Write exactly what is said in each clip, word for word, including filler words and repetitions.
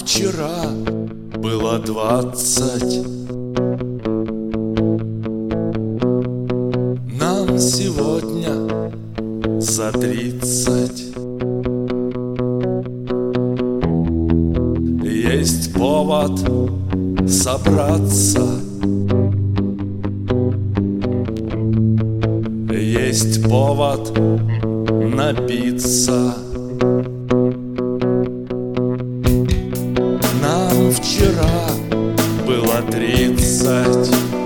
вчера было двадцать, нам сегодня за тридцать. Есть повод собраться, есть повод напиться. Нам вчера было тридцать,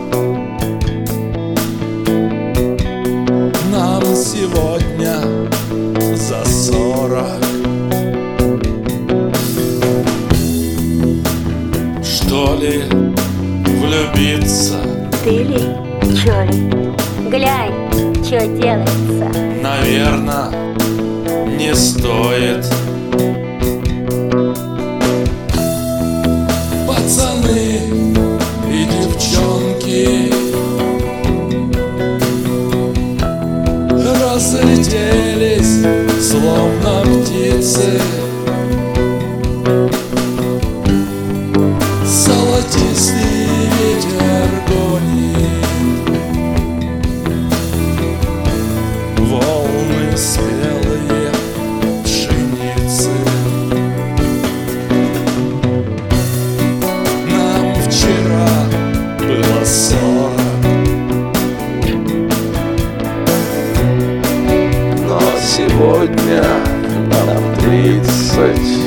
нам сегодня за сорок. Что ли влюбиться? Ты ли? Чё ли? Глянь, чё делается. Наверно, не стоит. Пацаны и девчонки разлетелись, словно птицы. Золотистый ветер гонит волны спелые пшеницы. Нам вчера было сорок, но сегодня нам тридцать.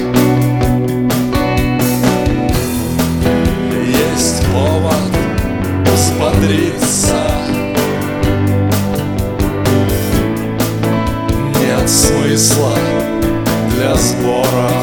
Есть повод взбодриться, нет смысла для сбора.